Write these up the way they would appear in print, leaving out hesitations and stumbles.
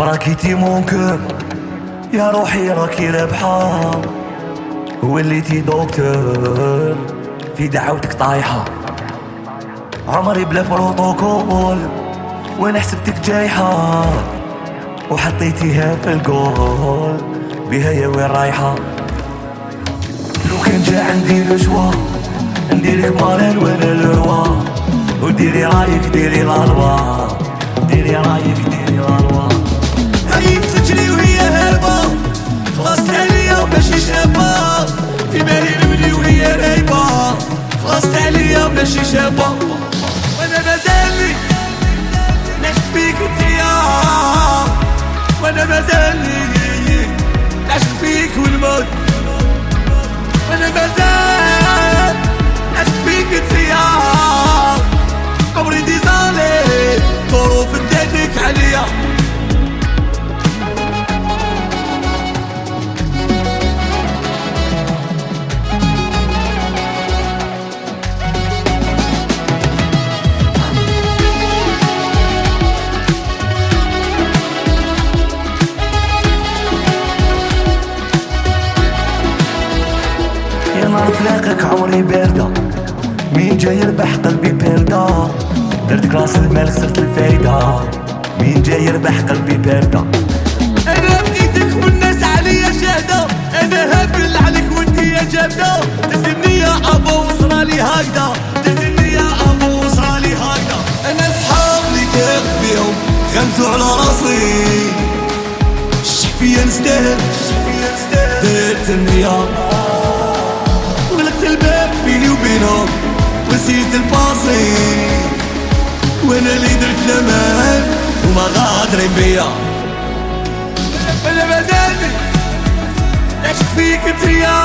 براكيتي مونكور يا روحي راكي رابحة، وليتي دكتور في دعوتك طايحة. عمري بلا بروتوكول وانا حسبتك جايحة، وحطيتيها في الجول بها يا وين رايحة. لو كان جا عندي لجوا نديرك مارين وانا الروا، وديري رايك ديري لالوا، ديري رايك ديري لالوا. هاي تجري وهي هربة، خلصت عليا ماشي شابة، في بالي نبني وهي رايبة، خلصت عليا ماشي شابة. وانا مازالي نعشق فيك انتيا، وانا مازالي نعشق فيك ونموت، وانا مازال نعشق فيك انتيا. عمري ديزالي ظروف اديتك عليا. يا نار فلاقك عمري باردة، مين جاي يربح قلبي باردة، درت راس المال خسرت الفايدة، مين جاي يربح قلبي باردة. انا بقيتك والناس عليا شاهدة، انا هبل عليك وانتي يا جامدة، تدني يا ابو وصرالي هكذا، تدني يا ابو وصرالي هكذا. انا صحاب اللي تاخد بيهم خمسوا على راسي، الشحفية نستاهل درت النية، غلقت الباب بيني وبينهم ونسيت الباصي، وانا اللي درت الامان وما غادرين بيا. انا مازالي نعشق فيك انتيا،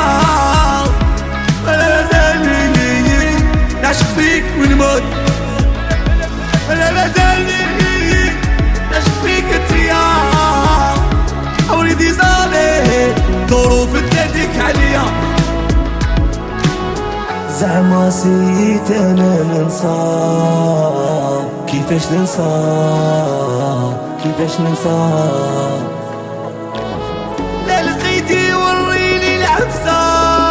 انا مازالي نعشق فيك ونموت، انا مازالي نعشق فيك انتيا. عمري ديزالي ظروف اديتك عليا. زعما سيت انا ننسى، كيفاش ننسى كيفاش ننسى. لا لقيتي وريني العفسة،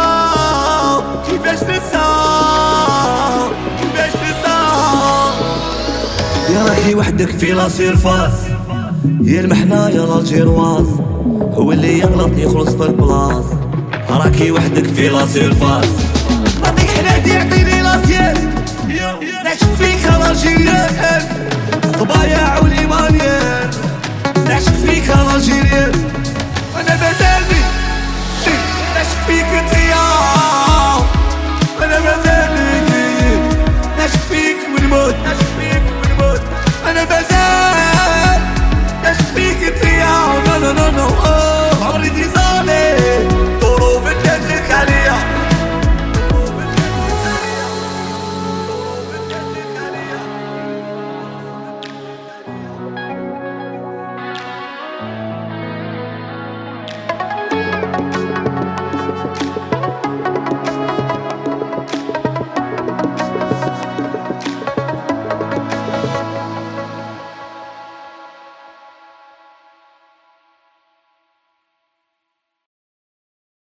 كيفاش ننسى كيفاش ننسى. يا راكي وحدك في لاصير فاس، يا المحنة يا الجيرواز، هو اللي يغلط يخلص في البلاص. راكي وحدك في لاصير فاس، نعطيك حنادي يعطيني لاتيان، نعشق فيك الجيران، ضبايع وليمانيان، نعشق فيك الجيران.